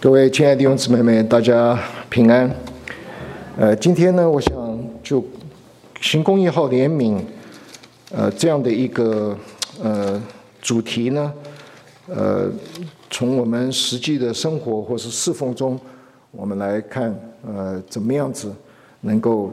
各位亲爱的弟兄姊妹们，大家平安。今天呢，我想就行公义号怜悯，这样的一个主题呢，从我们实际的生活或是侍奉中，我们来看，怎么样子能够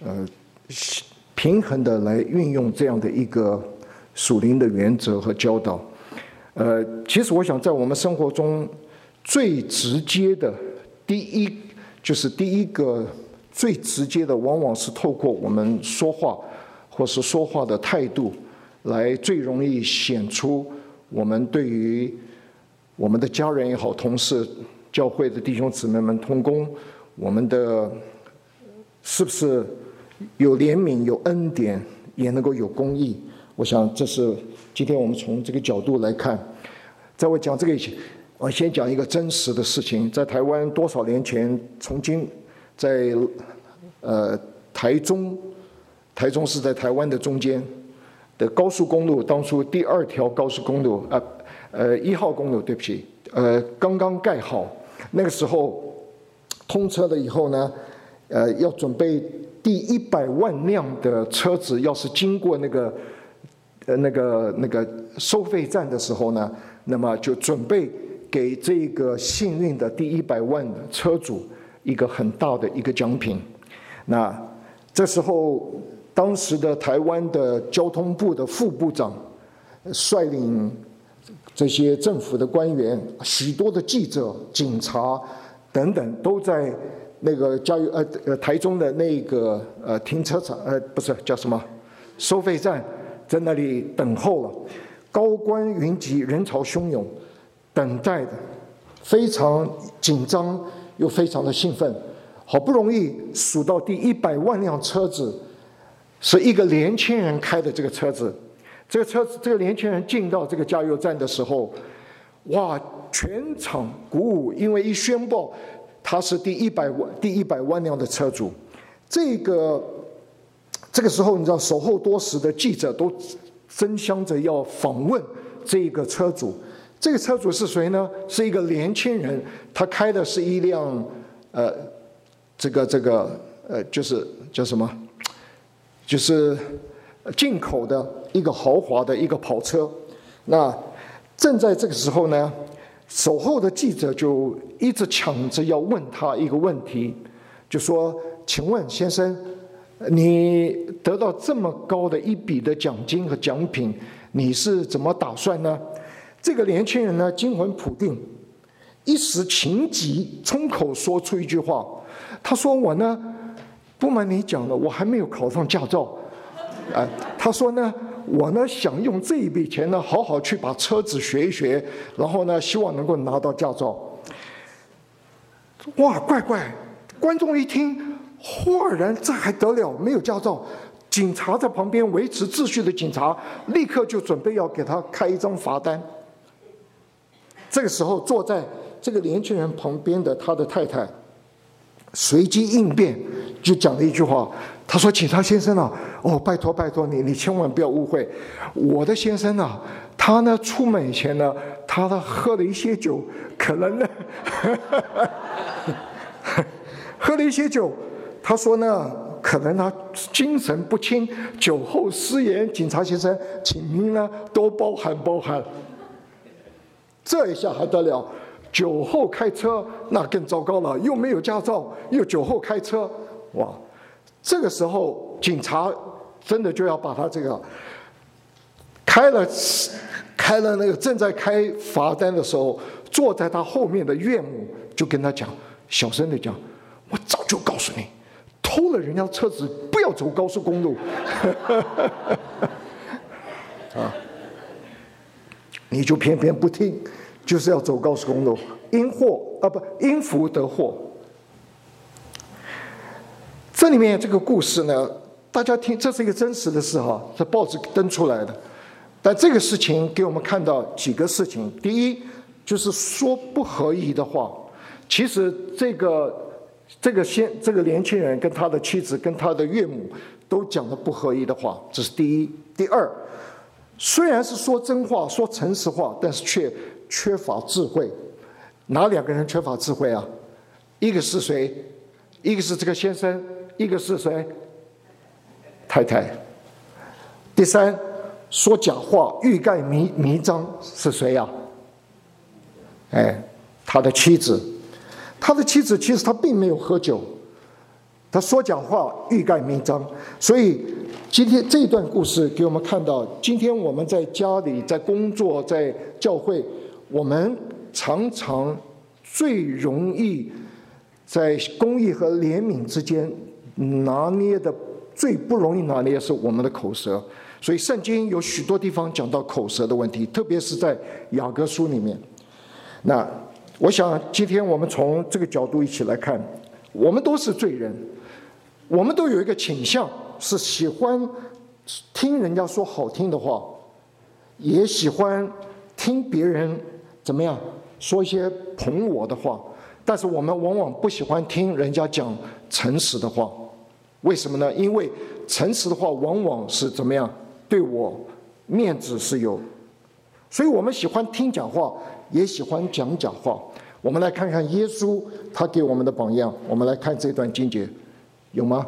平衡的来运用这样的一个属灵的原则和教导。其实我想在我们生活中最直接的第一个最直接的，往往是透过我们说话或是说话的态度，来最容易显出我们对于我们的家人也好、同事、教会的弟兄姊妹们同工，我们的是不是有怜悯、有恩典，也能够有公义。我想这是今天我们从这个角度来看。在我讲这个以前，我先讲一个真实的事情。在台湾多少年前，曾经在台中是在台湾的中间的高速公路，当初第2条高速公路1号公路，对不起，刚刚盖好。那个时候通车了以后呢，要准备第100万辆的车子，要是经过那个收费站的时候呢，那么就准备给这个幸运的第100万的车主一个很大的一个奖品。那这时候，当时的台湾的交通部的副部长率领这些政府的官员、许多的记者、警察等等，都在那个台中的那个停车场不是叫什么收费站，在那里等候了。高官云集，人潮汹涌，等待的非常紧张又非常的兴奋。好不容易数到第100万辆车子，是一个年轻人开的这个车子。这个年轻人进到这个加油站的时候，哇，全场鼓舞，因为一宣布他是第100万辆的车主。这个时候，你知道守候多时的记者都争相着要访问这个车主。这个车主是谁呢？是一个年轻人，他开的是一辆就是叫什么？就是进口的一个豪华的一个跑车。那正在这个时候呢，守候的记者就一直抢着要问他一个问题，就说：“请问先生，你得到这么高的一笔的奖金和奖品，你是怎么打算呢？”这个年轻人呢，惊魂甫定，一时情急，冲口说出一句话。他说：“我呢，不瞒你讲了，我还没有考上驾照。他说呢，我呢想用这一笔钱呢，好好去把车子学一学，然后呢，希望能够拿到驾照。”哇，怪！观众一听，豁然，这还得了？没有驾照，警察在旁边维持秩序的警察立刻就准备要给他开一张罚单。这个时候，坐在这个年轻人旁边的他的太太随机应变，就讲了一句话。他说：“警察先生啊，拜托你千万不要误会，我的先生啊，他呢出门以前呢，他喝了一些酒，可能呢喝了一些酒，他说呢，可能他精神不清，酒后失言。警察先生，请您呢多包涵。”这一下还得了？酒后开车那更糟糕了，又没有驾照，又酒后开车，哇！这个时候警察真的就要把他这个开了那个正在开罚单的时候，坐在他后面的岳母就跟他讲，小声的讲：“我早就告诉你，偷了人家车子不要走高速公路。”你就偏偏不听，就是要走高速公路，因福得祸。这里面这个故事呢，大家听，这是一个真实的事哈，这报纸登出来的。但这个事情给我们看到几个事情。第一，就是说不合宜的话。其实这个年轻人跟他的妻子跟他的岳母都讲了不合宜的话，这是第一。第二，虽然是说真话、说诚实话，但是却缺乏智慧。 哪2个人缺乏智慧啊？一个是谁？一个是这个先生，一个是谁？太太。第3，说假话、欲盖弥彰是谁啊？他的妻子。他的妻子其实他并没有喝酒，他说假话、欲盖弥彰。所以今天这段故事给我们看到，今天我们在家里、在工作、在教会，我们常常最容易在公义和怜悯之间拿捏的最不容易拿捏是我们的口舌。所以圣经有许多地方讲到口舌的问题，特别是在雅各书里面。那我想今天我们从这个角度一起来看，我们都是罪人，我们都有一个倾向，是喜欢听人家说好听的话，也喜欢听别人怎么样说一些捧我的话，但是我们往往不喜欢听人家讲诚实的话。为什么呢？因为诚实的话往往是怎么样，对我面子是有，所以我们喜欢听假话，也喜欢讲假话。我们来看看耶稣他给我们的榜样，我们来看这段经节，有吗？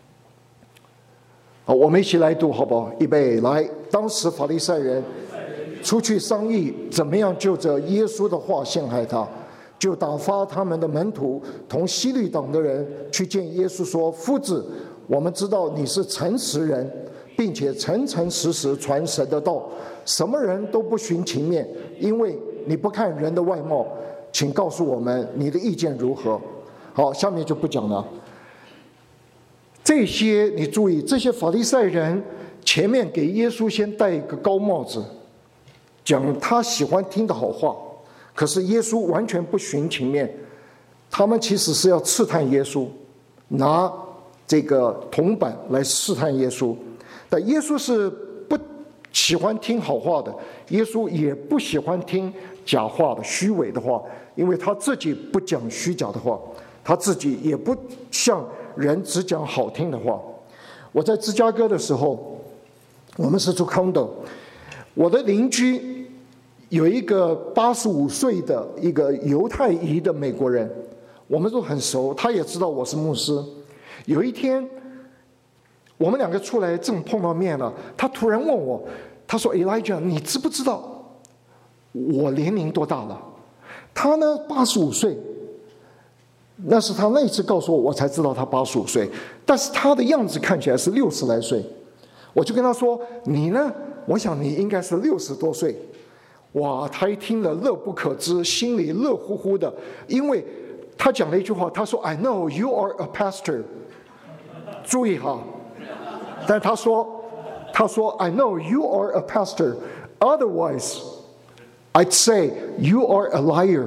好，我们一起来读好不好？预备来。当时法利赛人出去商议怎么样就着耶稣的话陷害他，就打发他们的门徒同希律党的人去见耶稣说，夫子，我们知道你是诚实人，并且诚诚实实传神的道，什么人都不徇情面，因为你不看人的外貌，请告诉我们你的意见如何。好，下面就不讲了。这些你注意，这些法利赛人前面给耶稣先戴一个高帽子，讲他喜欢听的好话，可是耶稣完全不徇情面，他们其实是要试探耶稣，拿这个铜板来试探耶稣。但耶稣是不喜欢听好话的，耶稣也不喜欢听假话的、虚伪的话，因为他自己不讲虚假的话，他自己也不向人只讲好听的话。我在芝加哥的时候，我们是住 condo， 我的邻居有一个85岁的一个犹太裔的美国人，我们都很熟，他也知道我是牧师。有一天我们2个出来正碰到面了，他突然问我，他说 Elijah， 你知不知道我年龄多大了？他呢85岁，那是他那一次告诉我，我才知道他85岁，但是他的样子看起来是60来岁。我就跟他说，你呢？我想你应该是60多岁。哇，他一听了乐不可支，心里乐乎乎的，因为他讲了一句话，他说 I know you are a pastor。 注意哈，但他说 I know you are a pastor, otherwise I'd say you are a liar。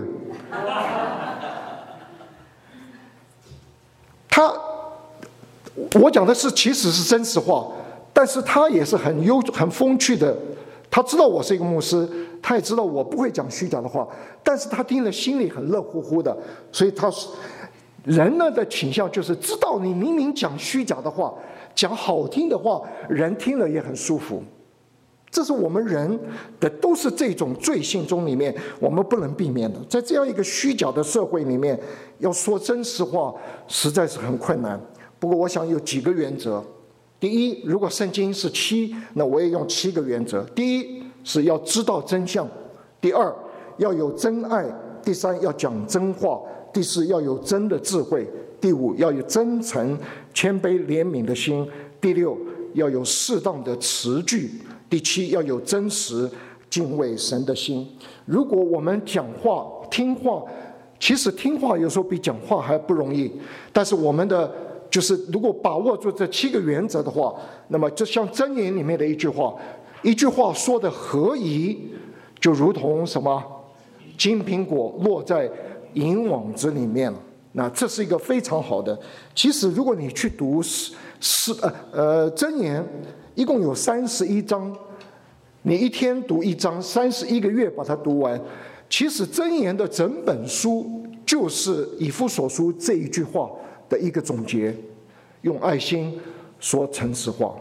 我讲的是其实是真实话，但是他也是很风趣的，他知道我是一个牧师，他也知道我不会讲虚假的话，但是他听了心里很乐乎乎的。所以他人呢的倾向就是知道你明明讲虚假的话，讲好听的话，人听了也很舒服。这是我们人的都是这种罪性中里面我们不能避免的。在这样一个虚假的社会里面，要说真实话实在是很困难。不过我想有几个原则。第一，如果圣经是7，那我也用7个原则。第一是要知道真相，第二要有真爱，第三要讲真话，第四要有真的智慧，第五要有真诚、谦卑、怜悯的心，第六要有适当的词句，第七要有真实、敬畏神的心。如果我们讲话、听话，其实听话有时候比讲话还不容易，但是我们的就是如果把握住这7个原则的话，那么就像箴言里面的一句话说的合宜，就如同什么金苹果落在银网子里面了。那这是一个非常好的。其实如果你去读箴言，一共有31章，你一天读1章，31个月把它读完。其实箴言的整本书就是以弗所书这一句话的一个总结，用爱心说诚实话，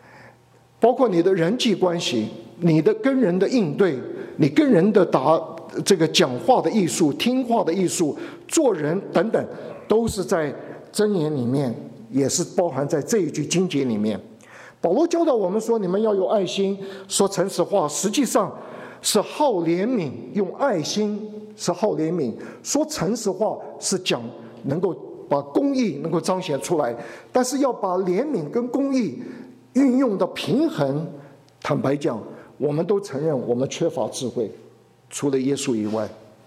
包括你的人际关系，你的跟人的应对，你跟人的这个讲话的艺术、听话的艺术、做人等等，都是在箴言里面，也是包含在这一句经节里面。保罗教导我们说，你们要有爱心，说诚实话，实际上是好怜悯，用爱心是好怜悯，说诚实话是讲能够把公义能够彰显出来，但是要把怜悯跟公义运用的平衡。坦白讲，我们都承认我们缺乏智慧，除了耶稣以外。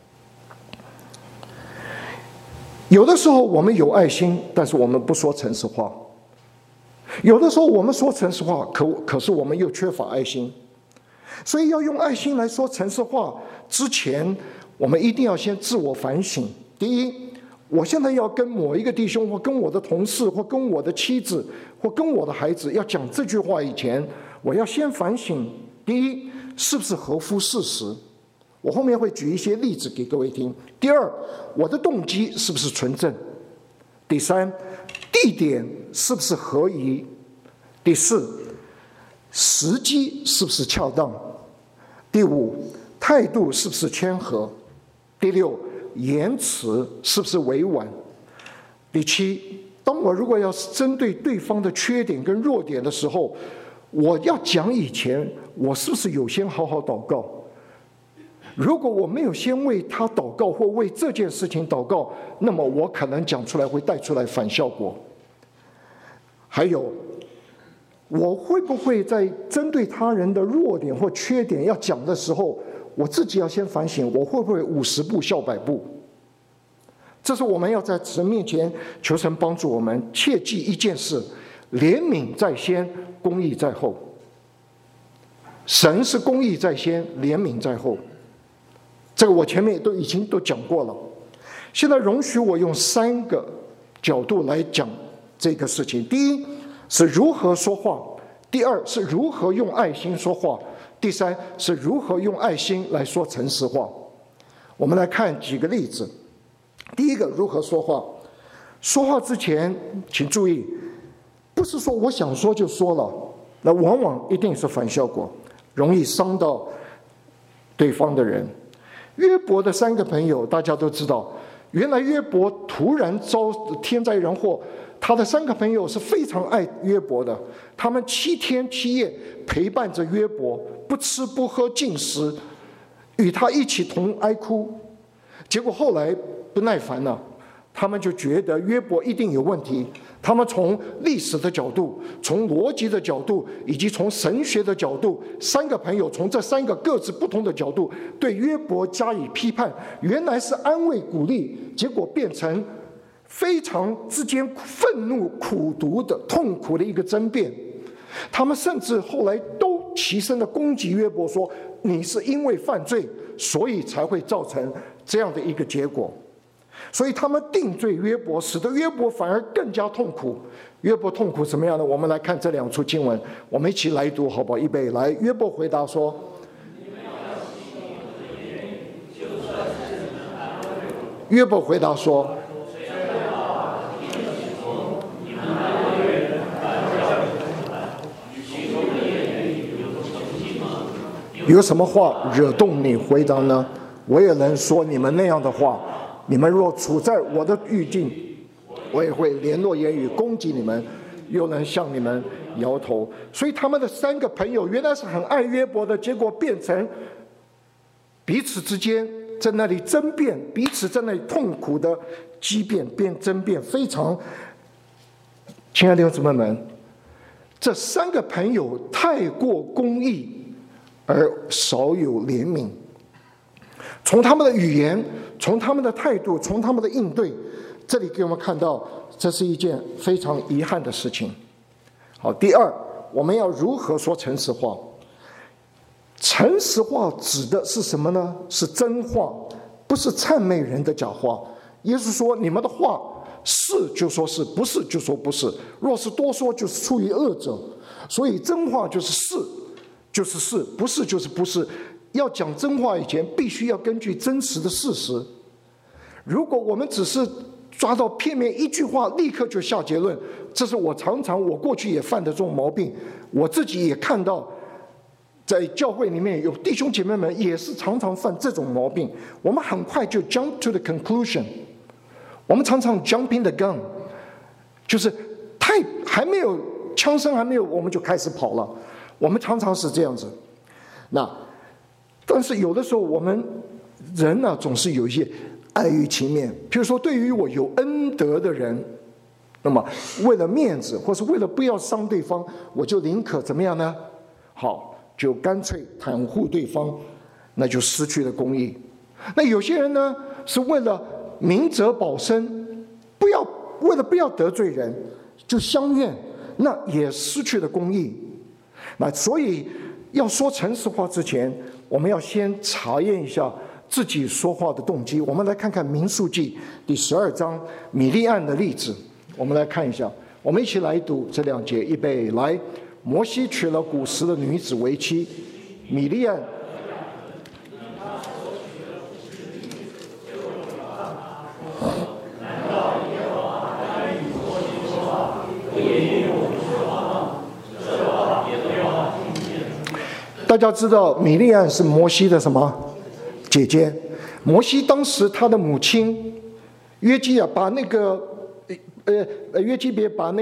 有的时候我们有爱心，但是我们不说诚实话；有的时候我们说诚实话，可是我们又缺乏爱心。所以要用爱心来说诚实话之前，我们一定要先自我反省。第一，我现在要跟某一个弟兄，或跟我的同事，或跟我的妻子，或跟我的孩子要讲这句话以前，我要先反省：第一，是不是合乎事实？我后面会举一些例子给各位听。第二，我的动机是不是纯正？第三，地点是不是合宜？第四，时机是不是恰当？第五，态度是不是谦和？第六，言辞是不是委婉？第七，当我如果要是针对对方的缺点跟弱点的时候，我要讲以前，我是不是有先好好祷告？如果我没有先为他祷告，或为这件事情祷告，那么我可能讲出来会带出来反效果。还有，我会不会在针对他人的弱点或缺点要讲的时候，我自己要先反省，我会不会50步笑100步？这是我们要在神面前求神帮助我们。切记一件事：怜悯在先，公义在后。神是公义在先，怜悯在后。这个我前面已经讲过了。现在容许我用3个角度来讲这个事情。第一是如何说话，第二是如何用爱心说话，第三是如何用爱心来说诚实话。我们来看几个例子。第一个，如何说话。说话之前请注意，不是说我想说就说了，那往往一定是反效果，容易伤到对方的人。约伯的3个朋友大家都知道，原来约伯突然遭天灾人祸，他的3个朋友是非常爱约伯的，他们7天7夜陪伴着约伯，不吃不喝禁食，与他一起同哀哭。结果后来不耐烦了，他们就觉得约伯一定有问题。他们从历史的角度，从逻辑的角度，以及从神学的角度，3个朋友从这3个各自不同的角度对约伯加以批判。原来是安慰鼓励，结果变成非常之间愤怒苦毒的痛苦的一个争辩。他们甚至后来都齐声的攻击约伯，说你是因为犯罪，所以才会造成这样的一个结果。所以他们定罪约伯，使得约伯反而更加痛苦。约伯痛苦什么样呢？我们来看这2处经文，我们一起来读好不好？预备来。约伯回答说，约伯回答说，有什么话惹动你回答呢？我也能说你们那样的话。你们若处在我的狱境，我也会联络言语攻击你们，又能向你们摇头。所以他们的3个朋友原来是很爱约伯的，结果变成彼此之间在那里争辩，彼此在那里痛苦的激辩争辩，非常。亲爱的弟兄姊妹们，这3个朋友太过公义而少有怜悯。从他们的语言，从他们的态度，从他们的应对，这里给我们看到，这是一件非常遗憾的事情。好，第二，我们要如何说诚实话？诚实话指的是什么呢？是真话，不是谄媚人的假话。耶稣说：“你们的话是就说是，不是就说不是。若是多说，就是出于恶者。所以真话就是是，就是是，不是就是不是。”要讲真话以前，必须要根据真实的事实。如果我们只是抓到片面一句话，立刻就下结论，这是我过去也犯的这种毛病。我自己也看到在教会里面有弟兄姐妹们也是常常犯这种毛病，我们很快就 jump to the conclusion， 我们常常 jumping the gun， 就是还没有枪声还没有，我们就开始跑了，我们常常是这样子。但是有的时候我们人呢，总是有一些碍于情面，譬如说对于我有恩德的人，那么为了面子或是为了不要伤对方，我就宁可怎么样呢？好，就干脆袒护对方，那就失去了公义。那有些人呢，是为了明哲保身，为了不要得罪人，就相怨，那也失去了公义。那所以要说诚实话之前，我们要先查验一下自己说话的动机。我们来看看民数记第12章米利暗的例子，我们来看一下，我们一起来读这2节，预备来。摩西娶了古时的女子为妻，米利暗大家知道米利暗是摩西的什么姐姐？摩西当时他的母亲约基亚把那个约基别把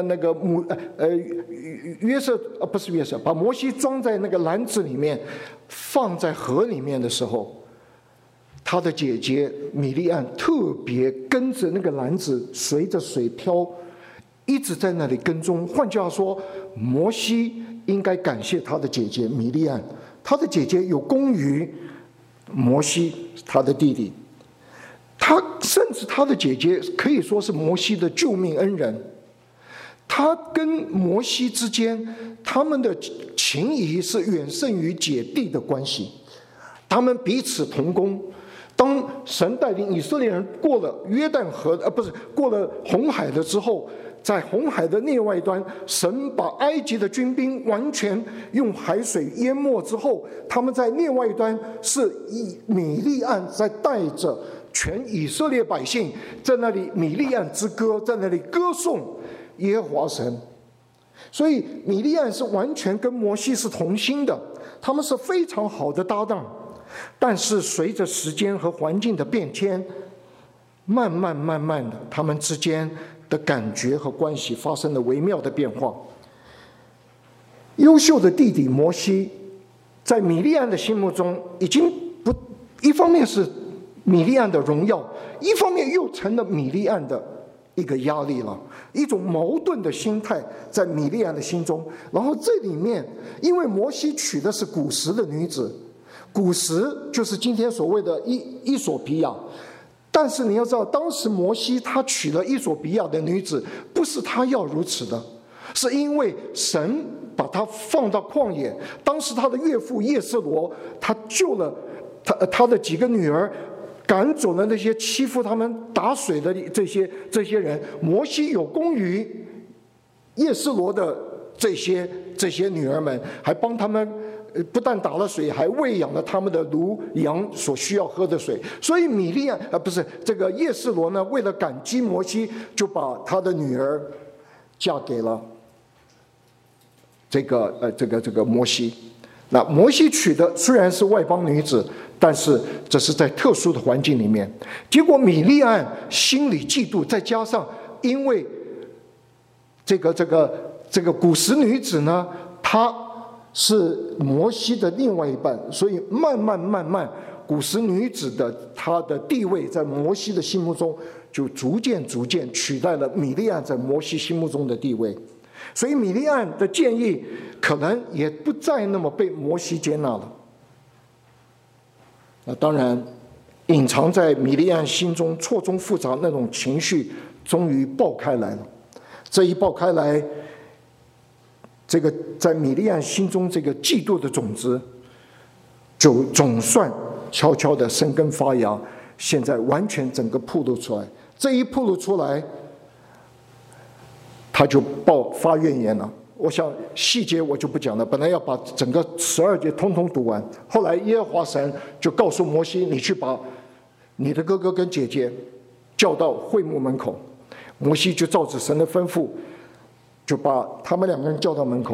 把摩西装在那个篮子里面，放在河里面的时候，他的姐姐米利暗特别跟着那个篮子随着水漂，一直在那里跟踪。换句话说，摩西应该感谢他的姐姐米利暗，他的姐姐有功于摩西他的弟弟，甚至他的姐姐可以说是摩西的救命恩人。他跟摩西之间，他们的情谊是远胜于姐弟的关系，他们彼此同工。当神带领以色列人过了约旦河，过了红海了之后，在红海的另外一端，神把埃及的军兵完全用海水淹没之后，他们在另外一端是米利暗在带着全以色列百姓在那里米利暗之歌，在那里歌颂耶和华神。所以米利暗是完全跟摩西是同心的，他们是非常好的搭档。但是随着时间和环境的变迁，慢慢的，他们之间的感觉和关系发生了微妙的变化。优秀的弟弟摩西在米利暗的心目中已经不，一方面是米利暗的荣耀，一方面又成了米利暗的一个压力了，一种矛盾的心态在米利暗的心中。然后这里面，因为摩西娶的是古时的女子，古时就是今天所谓的伊索比亚，但是你要知道，当时摩西他娶了伊索比亚的女子，不是他要如此的，是因为神把他放到旷野。当时他的岳父叶瑟罗，他救了他的几个女儿，赶走了那些欺负他们打水的这些人。摩西有功于叶瑟罗的这些女儿们，还帮他们不但打了水，还喂养了他们的驴羊所需要喝的水。所以这个叶瑟罗呢，为了感激摩西，就把他的女儿嫁给了这个摩西。那摩西娶的虽然是外邦女子，但是这是在特殊的环境里面。结果米利暗心里嫉妒，再加上因为这个古时女子呢，她是摩西的另外一半，所以慢慢，古时女子的她的地位在摩西的心目中就逐渐取代了米利暗在摩西心目中的地位。所以米利暗的建议可能也不再那么被摩西接纳了。那当然，隐藏在米利暗心中错综复杂那种情绪，终于爆开来了。这一爆开来，这个在米利暗心中这个嫉妒的种子，就总算悄悄的生根发芽，现在完全整个暴露出来。这一暴露出来，他就发怨言了。我想细节我就不讲了，本来要把整个12节通通读完，后来耶和华神就告诉摩西，你去把你的哥哥跟姐姐叫到会幕门口。摩西就照着神的吩咐，就把他们2个人叫到门口。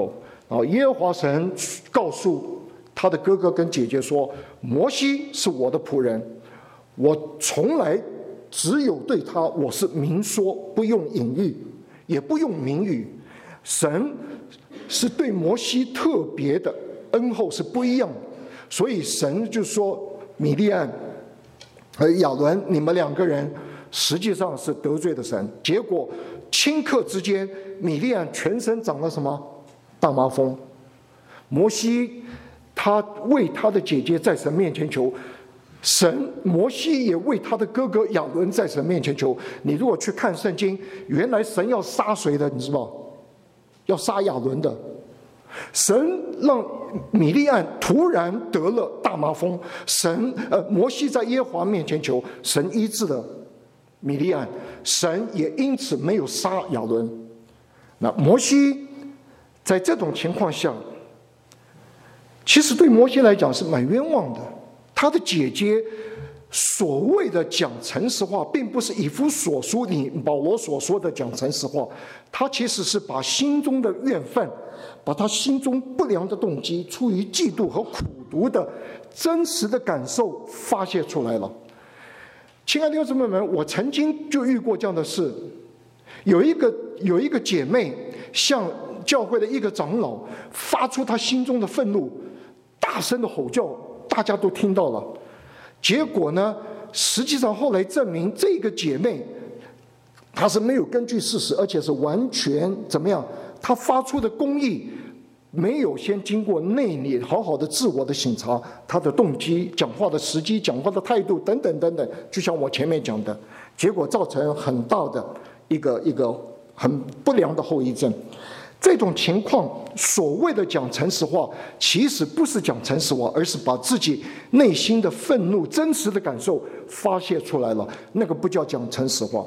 耶和华神告诉他的哥哥跟姐姐说：“摩西是我的仆人，我从来只有对他我是明说，不用隐喻，也不用明语。神是对摩西特别的恩厚是不一样的，所以神就说米利暗和亚伦，你们两个人实际上是得罪了神。结果顷刻之间，米利暗全身长了什么？大麻风。摩西他为他的姐姐在神面前求。摩西也为他的哥哥亚伦在神面前求。你如果去看圣经，原来神要杀谁的？你知道？要杀亚伦的。神让米利暗突然得了大麻风，摩西在耶和华面前求，神医治了米利暗，神也因此没有杀亚伦。那摩西在这种情况下，其实对摩西来讲是蛮冤枉的。他的姐姐所谓的讲诚实话，并不是以弗所书里保罗所说的讲诚实话，他其实是把心中的怨愤，把他心中不良的动机，出于嫉妒和苦毒的真实的感受发泄出来了。亲爱的弟兄姊妹们，我曾经就遇过这样的事，有一个姐妹向教会的一个长老发出她心中的愤怒，大声的吼叫，大家都听到了。结果呢，实际上后来证明这个姐妹她是没有根据事实，而且是完全怎么样，她发出的公义没有先经过内里好好的自我的省察，她的动机、讲话的时机、讲话的态度等等等等，就像我前面讲的，结果造成很大的一个很不良的后遗症。这种情况，所谓的讲诚实话，其实不是讲诚实话，而是把自己内心的愤怒、真实的感受发泄出来了，那个不叫讲诚实话。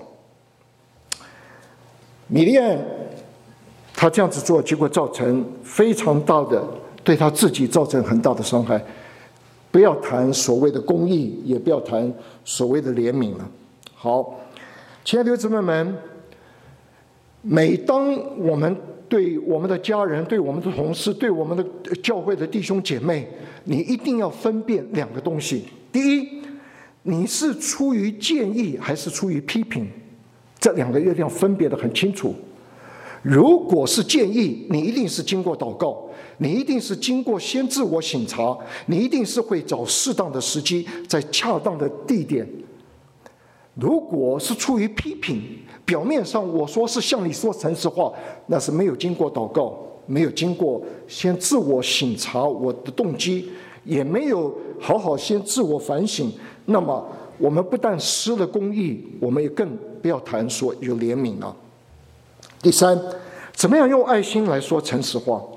米利暗他这样子做，结果造成非常大的，对他自己造成很大的伤害。不要谈所谓的公义，也不要谈所谓的怜悯了。好，亲爱的弟兄姊妹们，每当我们对我们的家人、对我们的同事、对我们的教会的弟兄姐妹，你一定要分辨两个东西。第一，你是出于建议还是出于批评，这两个一定要分别得很清楚。如果是建议，你一定是经过祷告，你一定是经过先自我省察，你一定是会找适当的时机，在恰当的地点。如果是出于批评，表面上我说是向你说诚实话，那是没有经过祷告，没有经过先自我省察我的动机，也没有好好先自我反省，那么我们不但失了公义，我们也更不要谈说有怜悯了。第三，怎么样用爱心来说诚实话？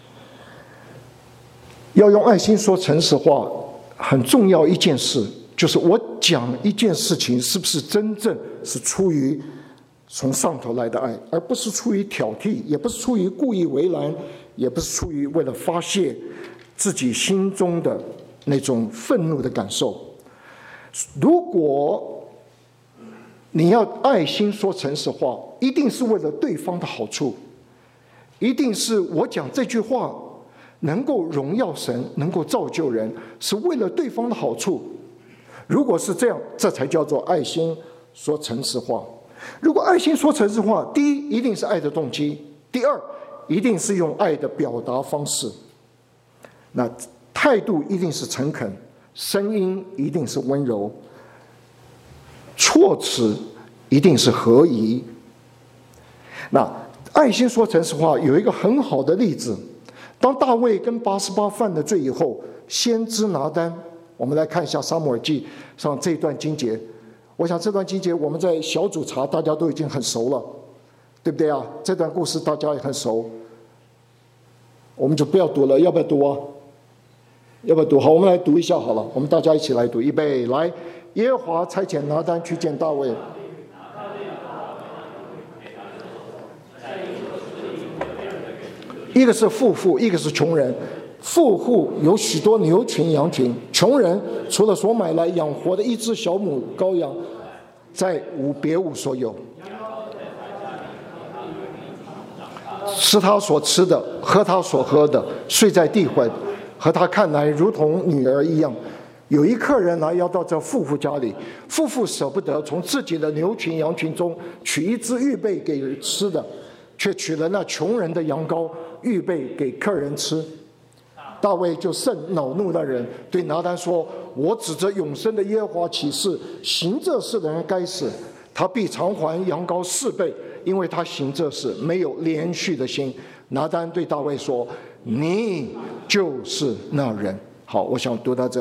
要用爱心说诚实话，很重要一件事，就是我讲一件事情是不是真正是出于从上头来的爱，而不是出于挑剔，也不是出于故意为难，也不是出于为了发泄自己心中的那种愤怒的感受。如果你要爱心说诚实话，一定是为了对方的好处，一定是我讲这句话能够荣耀神，能够造就人，是为了对方的好处。如果是这样，这才叫做爱心说诚实话。如果爱心说诚实话，第一，一定是爱的动机；第二，一定是用爱的表达方式。那态度一定是诚恳，声音一定是温柔，措辞一定是合宜。那爱心说诚实话有一个很好的例子，当大卫跟88犯了罪以后，先知拿单，我们来看一下撒母耳记上这段经节。我想这段经节我们在小组查大家都已经很熟了，对不对啊？这段故事大家也很熟，我们就不要读了。要不要读啊？要不要读？好，我们来读一下好了，我们大家一起来读，预备来。耶和华差遣拿单去见大卫，一个是富户，一个是穷人。富户有许多牛群羊群，穷人除了所买来养活的一只小母羔羊，再无别无所有。 吃他所吃的，喝他所喝的，睡在地环，和他看来如同女儿一样。有一客人来要到这富妇家里，富妇舍不得从自己的牛群羊群中取一只预备给吃的，却取了那穷人的羊羔预备给客人吃。大卫就甚恼怒那人，对拿单说：我指着永生的耶和华起誓，行这事的人该死，他必偿还羊羔4倍，因为他行这事没有连续的心。拿单对大卫说：你就是那人。好，我想读到这。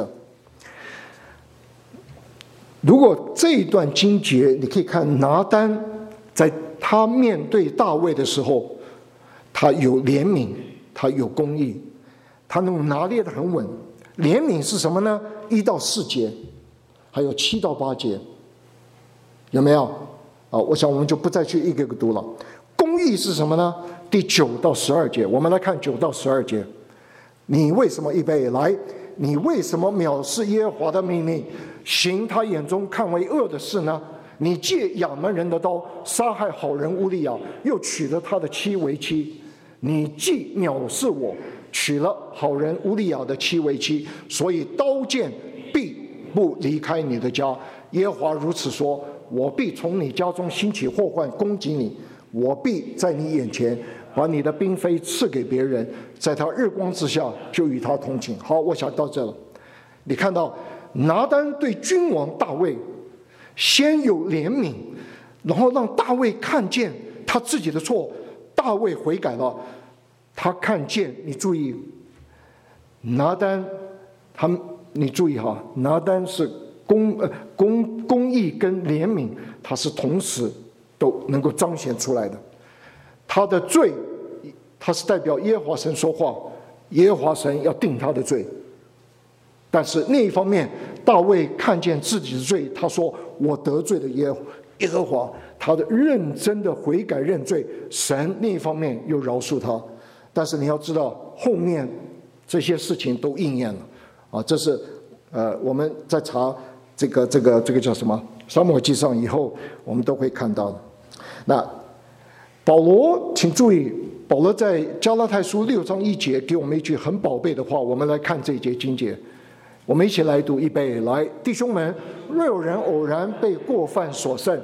如果这一段经节你可以看，拿单在他面对大卫的时候，他有怜悯，他有公义，他能够拿捏得很稳。怜悯是什么呢？1到4节，还有7到8节，有没有？我想我们就不再去一个个读了。公义是什么呢？第9到12节，我们来看9到12节。你为什么预备来？你为什么藐视耶和华的命令，行他眼中看为恶的事呢？你借亚扪人的刀杀害好人乌利亚，又娶了他的妻为妻。你既藐视我，娶了好人乌利亚的妻为妻，所以刀剑必不离开你的家。耶和华如此说：我必从你家中兴起祸患攻击你，我必在你眼前把你的嫔妃赐给别人，在他日光之下就与他同寝。好，我想到这了。你看到拿单对君王大卫先有怜悯，然后让大卫看见他自己的错，大卫悔改了。他看见，你注意，拿单你注意哈，拿单是公义跟怜悯，他是同时都能够彰显出来的。他的罪，他是代表耶和华神说话，耶和华神要定他的罪。但是另一方面，大卫看见自己的罪，他说：我得罪了耶和华。他的认真的悔改认罪，神另一方面又饶恕他。但是你要知道，后面这些事情都应验了这是我们在查这个叫什么撒母耳记上以后，我们都会看到的。那保罗，请注意，保罗在加拉太书6章1节给我们一句很宝贝的话，我们来看这一节经节，我们一起来读，预备来，弟兄们，若有人偶然被过犯所胜，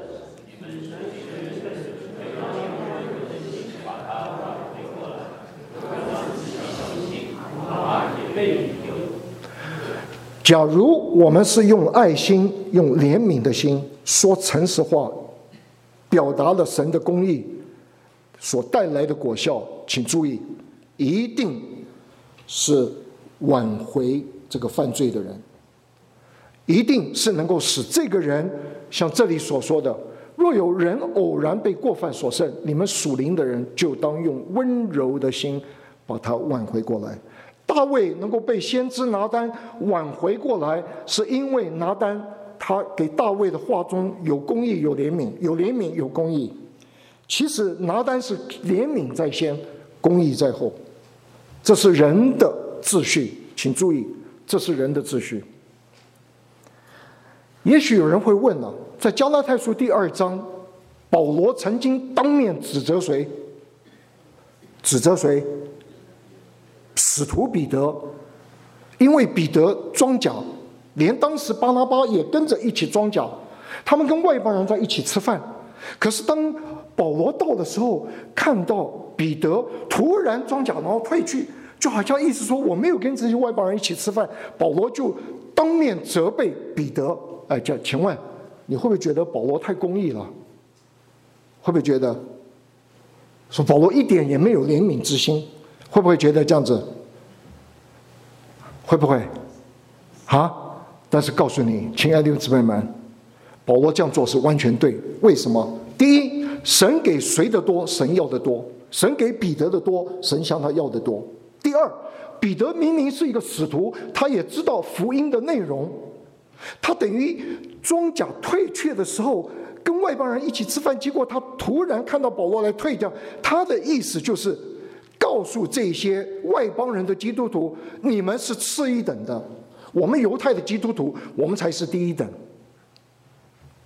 假如我们是用爱心、用怜悯的心说诚实话，表达了神的公义所带来的果效，请注意，一定是挽回这个犯罪的人，一定是能够使这个人像这里所说的，若有人偶然被过犯所胜，你们属灵的人就当用温柔的心把他挽回过来。大卫能够被先知拿单挽回过来，是因为拿单他给大卫的话中有公义有怜悯，有怜悯有公义。其实拿单是怜悯在先，公义在后，这是人的秩序，请注意，这是人的秩序。也许有人会问了，在加拉太书第2章，保罗曾经当面指责谁？指责谁？使徒彼得，因为彼得装假，连当时巴拿巴也跟着一起装假，他们跟外邦人在一起吃饭。可是当保罗到的时候，看到彼得突然装假然后退去，就好像意思说我没有跟这些外邦人一起吃饭，保罗就当面责备彼得。请问你会不会觉得保罗太公义了？会不会觉得说保罗一点也没有怜悯之心？会不会觉得这样子？会不会但是告诉你，亲爱的弟兄姊妹们，保罗这样做是完全对。为什么？第一，神给谁的多，神要的多；神给彼得的多，神向他要的多。第二，彼得明明是一个使徒，他也知道福音的内容，他等于装假退却的时候跟外邦人一起吃饭，结果他突然看到保罗来退掉，他的意思就是告诉这些外邦人的基督徒，你们是次一等的，我们犹太的基督徒，我们才是第一等。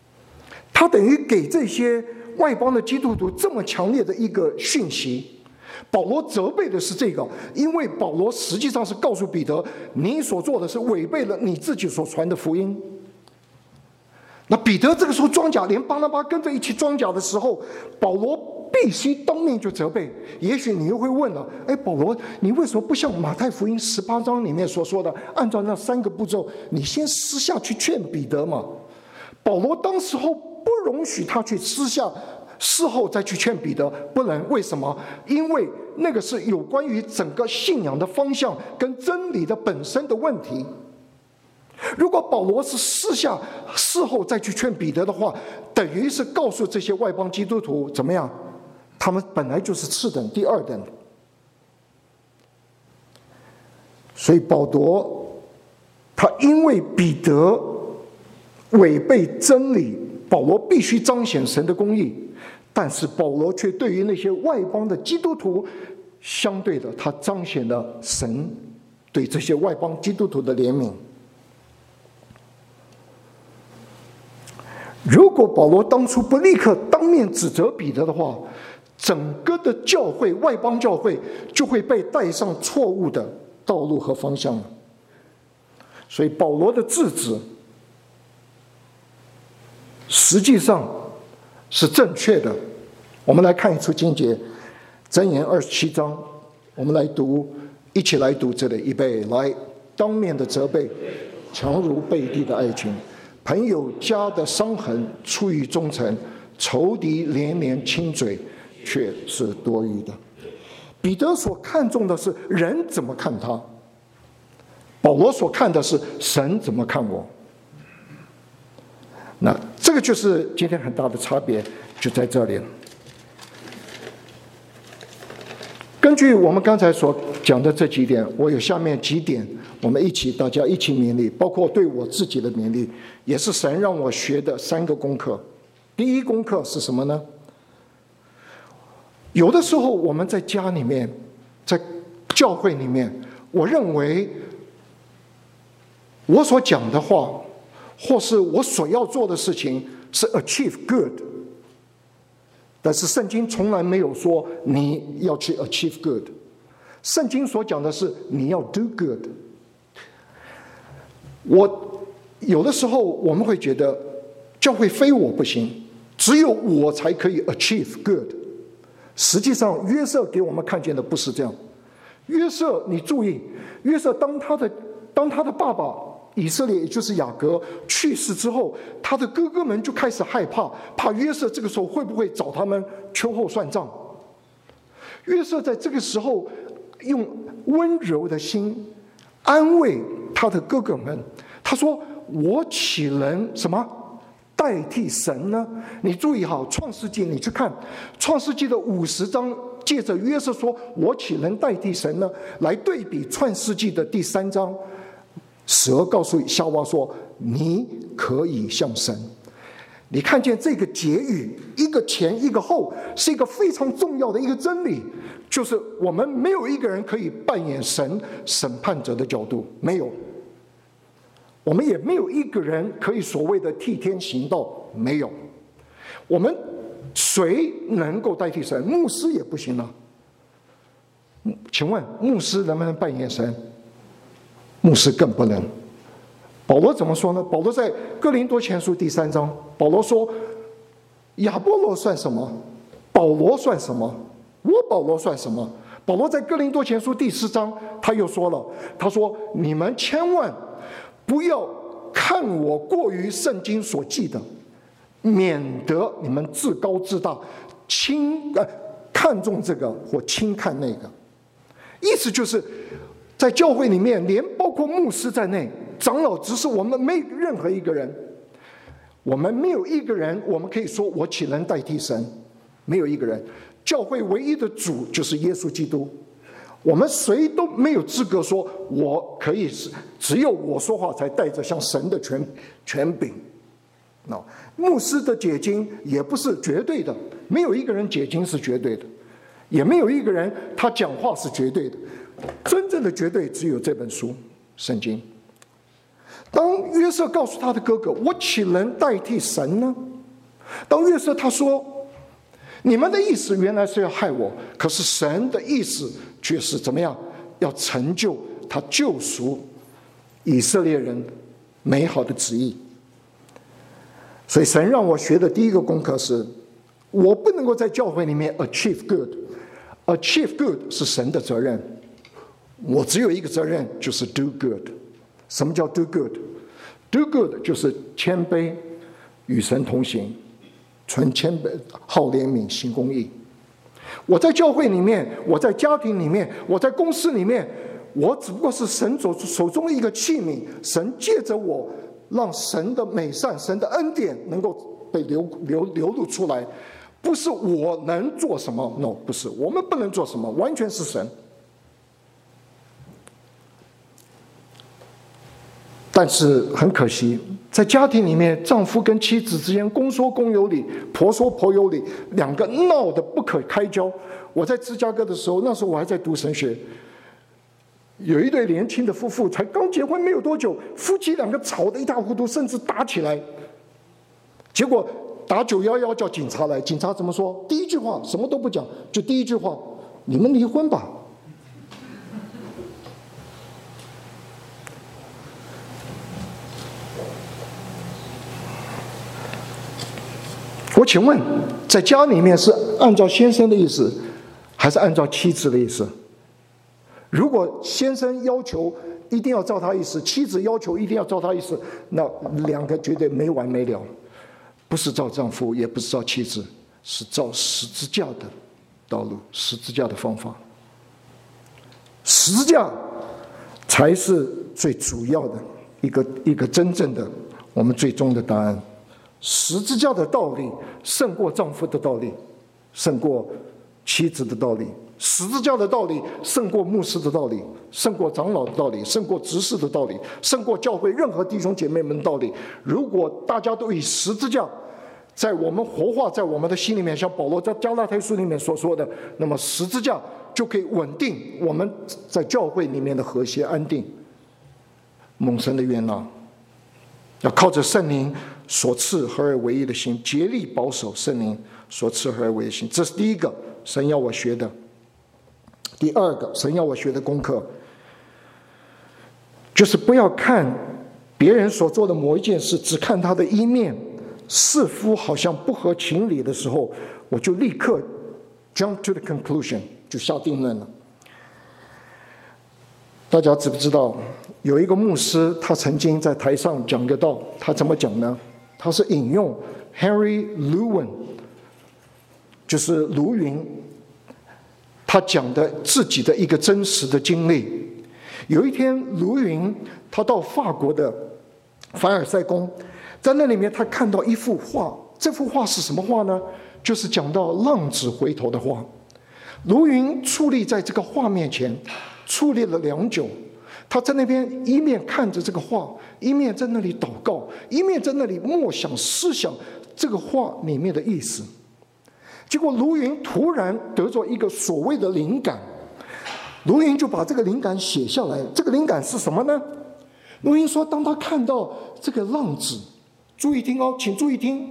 他等于给这些外邦的基督徒这么强烈的一个讯息， 保罗责备的是这个，因为保罗实际上是告诉彼得，你所做的是违背了你自己所传的福音。那彼得这个时候装甲，连巴拿巴跟着一起装甲的时候，保罗必须当面就责备。也许你又会问了，保罗，你为什么不像马太福音18章里面所说的，按照那3个步骤，你先私下去劝彼得嘛？保罗当时候不容许他去私下，事后再去劝彼得，不能。为什么？因为那个是有关于整个信仰的方向跟真理的本身的问题。如果保罗是事后再去劝彼得的话，等于是告诉这些外邦基督徒怎么样？他们本来就是次等、第二等。所以保罗他因为彼得违背真理，保罗必须彰显神的公义，但是保罗却对于那些外邦的基督徒，相对的他彰显了神对这些外邦基督徒的怜悯。如果保罗当初不立刻当面指责彼得的话，整个的教会，外邦教会就会被带上错误的道路和方向了。所以保罗的制止实际上是正确的。我们来看一处经节，箴言27章，我们一起来读这里，预备来。当面的责备，强如背地的爱情。朋友家的伤痕出于忠诚，仇敌连连亲嘴，却是多余的。彼得所看重的是人怎么看他，保罗所看的是神怎么看我。那这个就是今天很大的差别，就在这里了。根据我们刚才所讲的这几点，我有下面几点，我们大家一起勉励，包括对我自己的勉励，也是神让我学的3个功课。第一功课是什么呢？有的时候我们在家里面，在教会里面，我认为我所讲的话，或是我所要做的事情是 achieve good， 但是圣经从来没有说你要去 achieve good， 圣经所讲的是你要 do good。 有的时候我们会觉得教会非我不行，只有我才可以 achieve good。 实际上约瑟给我们看见的不是这样。约瑟，你注意，约瑟当他的爸爸以色列，也就是雅各去世之后，他的哥哥们就开始害怕，怕约瑟这个时候会不会找他们秋后算账。约瑟在这个时候用温柔的心安慰他的哥哥们，他说：我岂能什么代替神呢？你注意好，创世纪你去看创世纪的50章，借着约瑟说我岂能代替神呢，来对比创世纪的第3章，蛇告诉夏娃说你可以像神。你看见这个结语，一个前一个后，是一个非常重要的一个真理，就是我们没有一个人可以扮演神审判者的角度，没有。我们也没有一个人可以所谓的替天行道，没有。我们谁能够代替神？牧师也不行了。请问牧师能不能扮演神？牧师更不能。保罗怎么说呢？保罗在哥林多前书第3章，保罗说：亚波罗算什么？保罗算什么？我保罗算什么？保罗在哥林多前书第4章他又说了，他说：你们千万不要看我过于圣经所记的，免得你们自高自大，看重这个或轻看那个。意思就是在教会里面，连包括牧师在内，长老执事，我们没任何一个人，我们没有一个人我们可以说我岂能代替神？没有一个人。教会唯一的主就是耶稣基督，我们谁都没有资格说我可以，只有我说话才带着像神的权柄。牧师的解经也不是绝对的，没有一个人解经是绝对的，也没有一个人他讲话是绝对的。真正的绝对只有这本书圣经。当约瑟告诉他的哥哥我岂能代替神呢？当约瑟他说你们的意思原来是要害我，可是神的意思却是怎么样？要成就他救赎以色列人美好的旨意。所以神让我学的第一个功课是，我不能够在教会里面 achieve good。achieve good 是神的责任，我只有一个责任，就是 do good。什么叫 do good？do good 就是谦卑，与神同行，存谦卑，好怜悯，行公义。我在教会里面，我在家庭里面，我在公司里面，我只不过是神手中的一个器皿。神借着我，让神的美善、神的恩典能够被流露出来。不是我能做什么 ，no， 不是，我们不能做什么，完全是神。但是很可惜，在家庭里面，丈夫跟妻子之间公说公有理，婆说婆有理，两个闹得不可开交。我在芝加哥的时候，那时候我还在读神学，有一对年轻的夫妇才刚结婚没有多久，夫妻两个吵得一塌糊涂，甚至打起来。结果打911叫警察来，警察怎么说？第一句话什么都不讲，就第一句话：你们离婚吧。我请问，在家里面是按照先生的意思，还是按照妻子的意思？如果先生要求一定要照他意思，妻子要求一定要照他意思，那两个绝对没完没了。不是照丈夫，也不是照妻子，是照十字架的道路，十字架的方法。十字架才是最主要的一个真正的我们最终的答案。十字架的道理胜过丈夫的道理，胜过妻子的道理。十字架的道理胜过牧师的道理，胜过长老的道理，胜过执事的道理，胜过教会任何弟兄姐妹们的道理。如果大家都以十字架在我们活化在我们的心里面，像保罗在加拉太书里面所说的，那么十字架就可以稳定我们在教会里面的和谐安定，蒙神的悦纳。要靠着圣灵所赐合而为一的心，竭力保守圣灵所赐合而为一的心。这是第一个神要我学的。第二个神要我学的功课，就是不要看别人所做的某一件事，只看他的一面，似乎好像不合情理的时候，我就立刻 jump to the conclusion， 就下定论了。大家知不知道有一个牧师，他曾经在台上讲个道，他怎么讲呢？他是引用 Henry Lewin， 就是卢云，他讲的自己的一个真实的经历。有一天，卢云他到法国的凡尔赛宫，在那里面他看到一幅画，这幅画是什么画呢？就是讲到浪子回头的画。卢云矗立在这个画面前，矗立了良久。他在那边一面看着这个画，一面在那里祷告，一面在那里默想思想这个画里面的意思。结果卢云突然得着一个所谓的灵感，卢云就把这个灵感写下来。这个灵感是什么呢？卢云说，当他看到这个浪子，注意听哦，请注意听，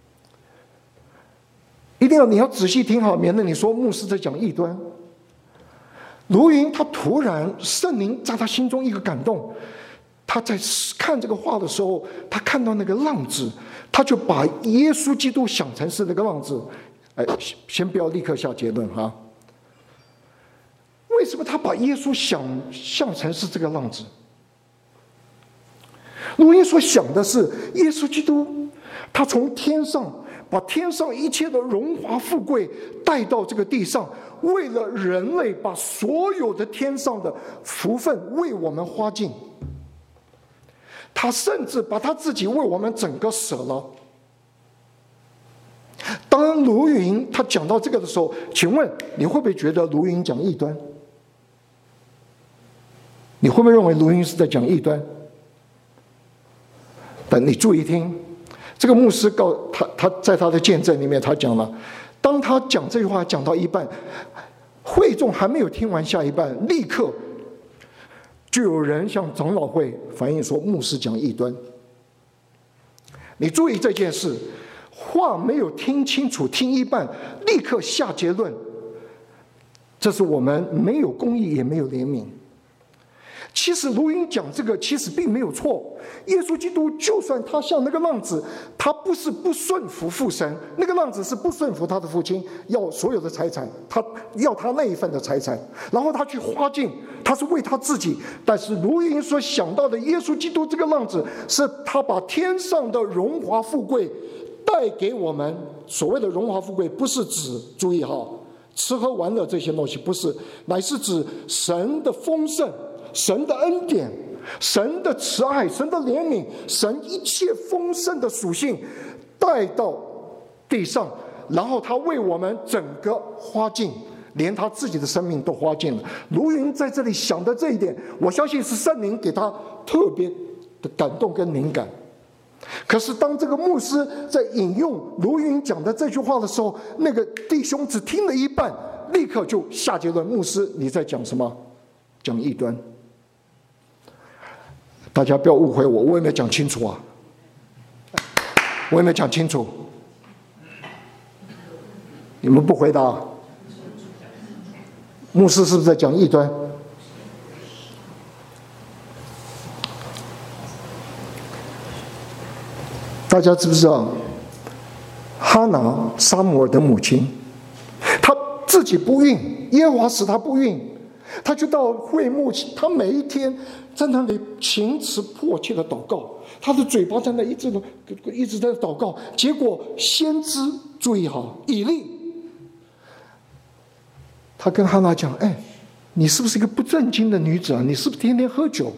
一定要你要仔细听好，免得你说牧师在讲异端。卢云他突然圣灵在他心中一个感动，他在看这个画的时候，他看到那个浪子，他就把耶稣基督想成是那个浪子。先不要立刻下结论哈。为什么他把耶稣想成是这个浪子？卢云所想的是耶稣基督，他从天上把天上一切的荣华富贵带到这个地上，为了人类把所有的天上的福分为我们花尽。他甚至把他自己为我们整个舍了。当卢云他讲到这个的时候，请问你会不会觉得卢云讲异端？你会不会认为卢云是在讲异端？但你注意听，这个牧师他在他的见证里面，他讲了，当他讲这句话讲到一半，会众还没有听完下一半，立刻就有人向长老会反映说牧师讲异端。你注意这件事， 话没有听清楚，听一半立刻下结论，这是我们没有公义也没有怜悯。其实卢云讲这个其实并没有错，耶稣基督就算他像那个浪子，他不是不顺服父神，那个浪子是不顺服他的父亲，要所有的财产，他要他那一份的财产，然后他去花尽，他是为他自己。但是卢云所想到的耶稣基督这个浪子，是他把天上的荣华富贵带给我们。所谓的荣华富贵，不是指注意哈，吃喝玩乐这些东西，不是，乃是指神的丰盛，神的恩典，神的慈爱，神的怜悯，神一切丰盛的属性带到地上，然后他为我们整个花尽，连他自己的生命都花尽了。卢云在这里想的这一点，我相信是圣灵给他特别的感动跟灵感。可是当这个牧师在引用卢云讲的这句话的时候，那个弟兄只听了一半，立刻就下结论：牧师你在讲什么？讲异端。大家不要误会我，我也没有讲清楚啊，我也没有讲清楚。你们不回答，牧师是不是在讲异端？大家知不知道，哈拿撒母耳的母亲，她自己不孕，耶和华使她不孕，她就到会幕，她每一天在那里情辞迫切的祷告，她的嘴巴在那一直在祷告。结果先知注意好，以利，他跟哈拿讲：“哎，你是不是一个不正经的女子啊？你是不是天天喝酒？”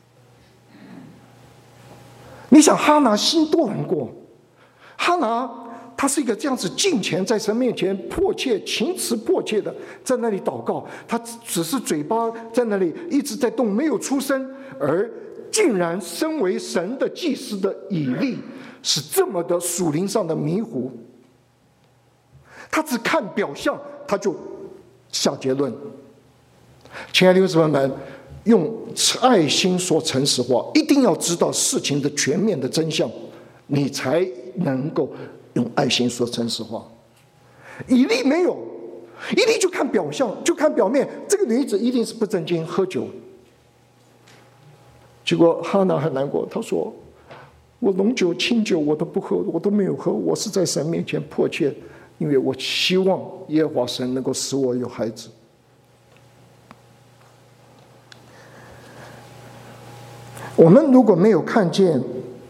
你想哈拿心多难过？哈拿他是一个这样子敬虔，在神面前迫切、情辞迫切的在那里祷告，他只是嘴巴在那里一直在动，没有出声，而竟然身为神的祭司的以利是这么的属灵上的迷糊，他只看表象，他就下结论。亲爱的弟兄姊妹们，用爱心说诚实话，一定要知道事情的全面的真相，你才能够用爱心说诚实话。以利没有，以利就看表象，就看表面，这个女子一定是不正经，喝酒。结果哈拿很难过，他说：“我浓酒清酒我都不喝，我都没有喝，我是在神面前迫切，因为我希望耶和华神能够使我有孩子。”我们如果没有看见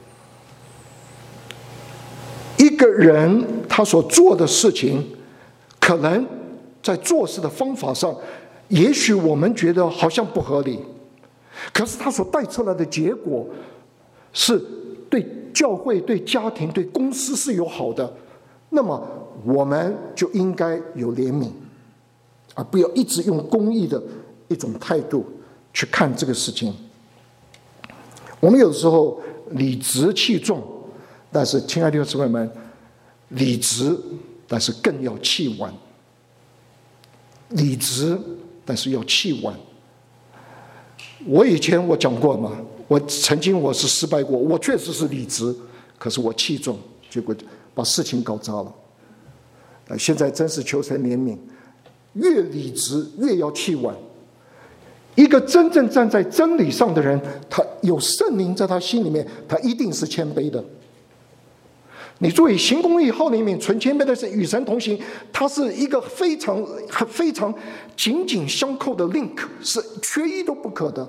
一个人他所做的事情，可能在做事的方法上，也许我们觉得好像不合理，可是他所带出来的结果是对教会、对家庭、对公司是有好的，那么我们就应该有怜悯，而不要一直用公义的一种态度去看这个事情。我们有时候理直气壮，但是亲爱的弟兄姊妹们，理直但是更要气婉，理直但是要气婉。我以前我讲过嘛，我曾经我是失败过，我确实是理直，可是我气重，结果把事情搞砸了。现在真是求神怜悯，越理直越要气婉。一个真正站在真理上的人，他有圣灵在他心里面，他一定是谦卑的。你注意，行公义、好怜悯、存谦卑的是与神同行，它是一个非常紧紧相扣的 link， 是缺一都不可的。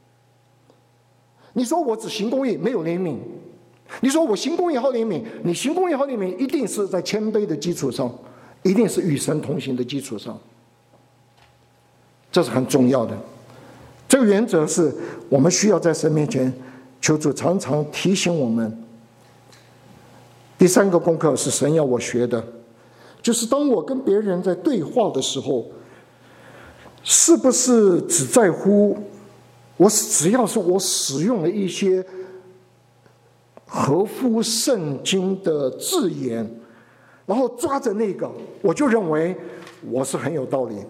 你说我只行公义没有怜悯，你说我行公义好怜悯，你行公义好怜悯一定是在谦卑的基础上，一定是与神同行的基础上，这是很重要的。这个原则是我们需要在神面前求主常常提醒我们。第三个功课是神要我学的，就是当我跟别人在对话的时候，是不是只在乎只要是我使用了一些合乎圣经的字眼，然后抓着那个，我就认为我是很有道理。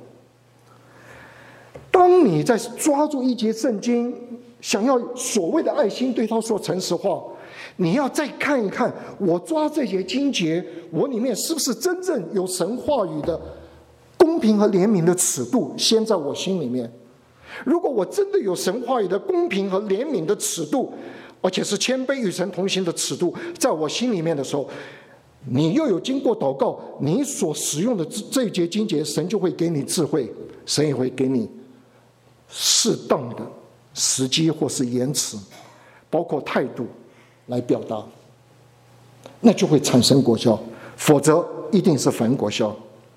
当你在抓住一节圣经，想要所谓的爱心对他说诚实话， 你要再看一看，我抓这些经节，我里面是不是真正有神话语的公平和怜悯的尺度先在我心里面？如果我真的有神话语的公平和怜悯的尺度，而且是谦卑与神同行的尺度，在我心里面的时候，你又有经过祷告，你所使用的这一节经节，神就会给你智慧，神也会给你适当的时机或是言辞，包括态度来表达，那就会产生果效，否则一定是反果效。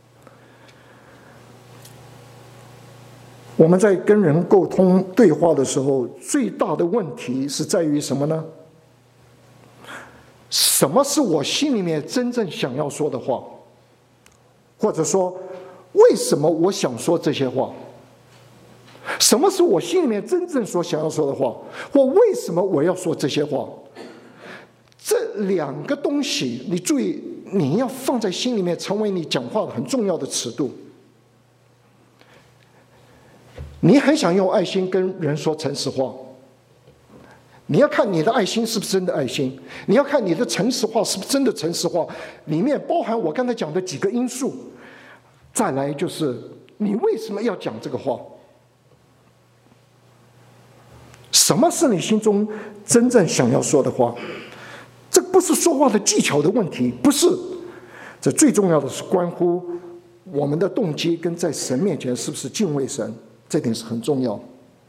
我们在跟人沟通对话的时候，最大的问题是在于什么呢？什么是我心里面真正想要说的话？或者说，为什么我想说这些话？什么是我心里面真正所想要说的话？或为什么我要说这些话？这两个东西，你注意，你要放在心里面，成为你讲话的很重要的尺度。你很想用爱心跟人说诚实话，你要看你的爱心是不是真的爱心，你要看你的诚实话是不是真的诚实话，里面包含我刚才讲的几个因素。再来就是你为什么要讲这个话？什么是你心中真正想要说的话？这不是说话的技巧的问题，不是，这最重要的是关乎我们的动机跟在神面前是不是敬畏神，这点是很重要。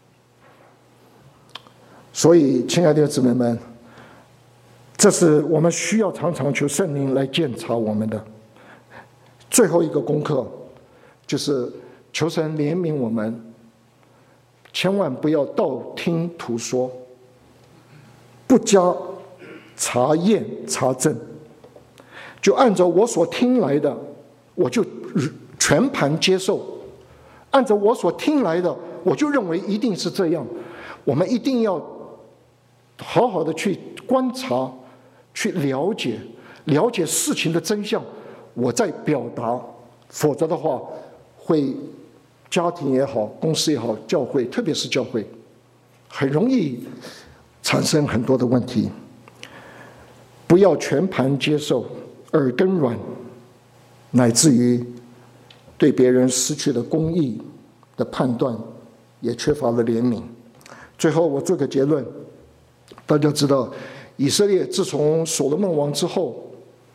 所以亲爱的姊妹们，这是我们需要常常求圣灵来鉴察我们的最后一个功课，就是求神怜悯我们，千万不要道听途说，不加查验查证，就按照我所听来的，我就全盘接受，按照我所听来的，我就认为一定是这样。我们一定要好好的去观察，去了解事情的真相，我再表达，否则的话会家庭也好，公司也好，教会，特别是教会，很容易产生很多的问题。不要全盘接受，耳根软，乃至于对别人失去了公义的判断，也缺乏了怜悯。最后我做个结论，大家知道以色列自从所罗门王之后，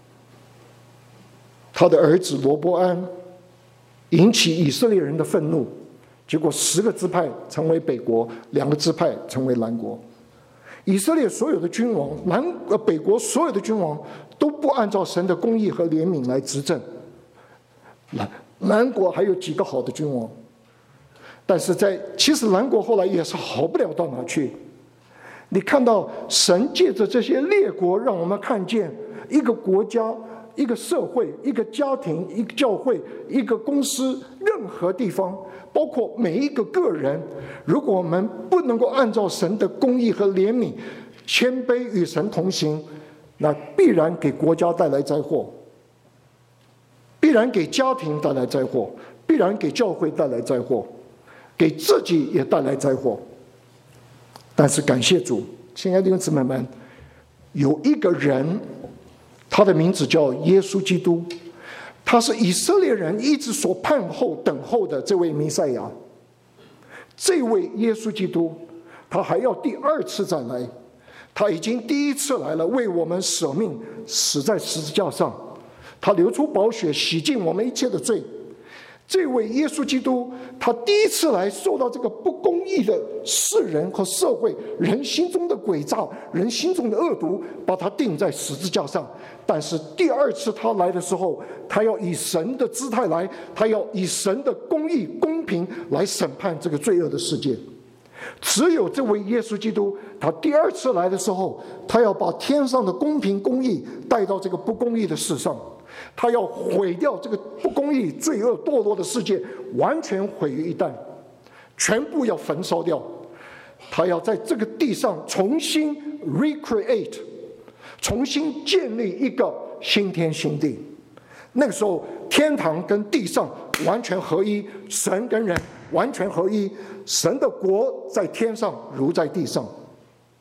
他的儿子罗波安引起以色列人的愤怒，结果10个支派成为北国，2个支派成为南国。以色列所有的君王，北国所有的君王都不按照神的公义和怜悯来执政，南国还有几个好的君王，但是其实南国后来也是好不了到哪去。你看到神借着这些列国，让我们看见一个国家、一个社会、一个家庭、一个教会、一个公司，任何地方，包括每一个个人，如果我们不能够按照神的公义和怜悯，谦卑与神同行，那必然给国家带来灾祸，必然给家庭带来灾祸，必然给教会带来灾祸，给自己也带来灾祸。但是感谢主，亲爱的弟兄姊妹们，有一个人，他的名字叫耶稣基督，他是以色列人一直所盼候等候的这位弥赛亚。这位耶稣基督，他还要第2次再来，他已经第1次来了，为我们舍命，死在十字架上，他流出宝血，洗净我们一切的罪。这位耶稣基督，他第1次来，受到这个不公义的世人和社会人心中的诡诈，人心中的恶毒，把他钉在十字架上。但是第2次他来的时候，他要以神的姿态来，他要以神的公义公平来审判这个罪恶的世界。只有这位耶稣基督，他第2次来的时候，他要把天上的公平公义带到这个不公义的世上，他要毁掉这个不公义、罪恶、堕落的世界，完全毁于一旦，全部要焚烧掉。他要在这个地上重新 recreate， 重新建立一个新天新地。那个时候，天堂跟地上完全合一，神跟人完全合一，神的国在天上如在地上。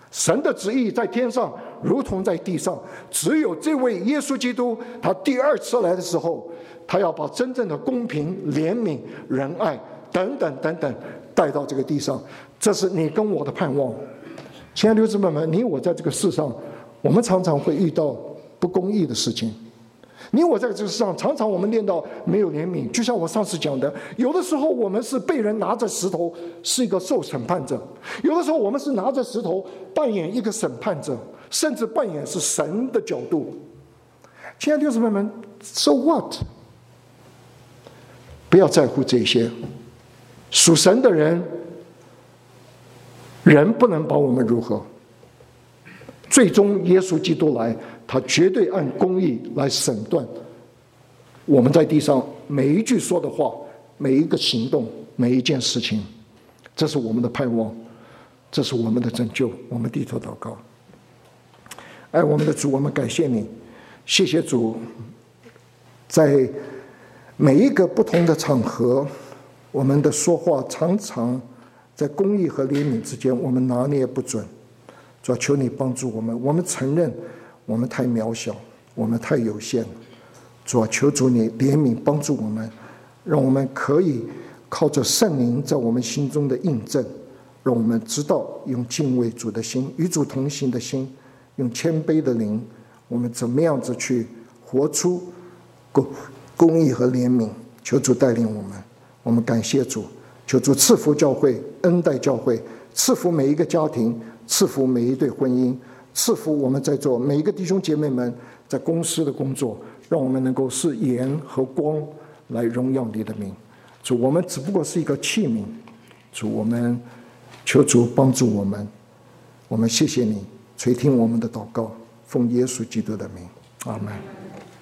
神的旨意在天上如同在地上，只有这位耶稣基督，他第二次来的时候，他要把真正的公平、怜悯、仁爱等等等等带到这个地上。这是你跟我的盼望。亲爱的弟兄姊妹们，你我在这个世上，我们常常会遇到不公义的事情。你我在这个世上，常常我们念到没有怜悯，就像我上次讲的，有的时候我们是被人拿着石头，是一个受审判者；有的时候我们是拿着石头扮演一个审判者，甚至扮演是神的角度。亲爱的弟兄姊妹们 ，So what？ 不要在乎这些，属神的人，人不能把我们如何。最终耶稣基督来，他绝对按公义来审断我们在地上每一句说的话，每一个行动，每一件事情。这是我们的盼望，这是我们的拯救。我们低头祷告。爱我们的主，我们感谢你，谢谢主，在每一个不同的场合，我们的说话常常在公义和怜悯之间，我们拿捏不准。主要求你帮助我们，我们承认我们太渺小，我们太有限。主要求主你怜悯帮助我们，让我们可以靠着圣灵在我们心中的印证，让我们知道用敬畏主的心，与主同行的心，用谦卑的灵，我们怎么样子去活出公义和怜悯。求主带领我们，我们感谢主，求主赐福教会，恩待教会，赐福每一个家庭，赐福每一对婚姻，赐福我们在座每一个弟兄姐妹们在公司的工作，让我们能够是盐和光来荣耀你的名。主，我们只不过是一个器皿。主，我们求主帮助我们，我们谢谢你垂听我们的祷告，奉耶稣基督的名，阿们。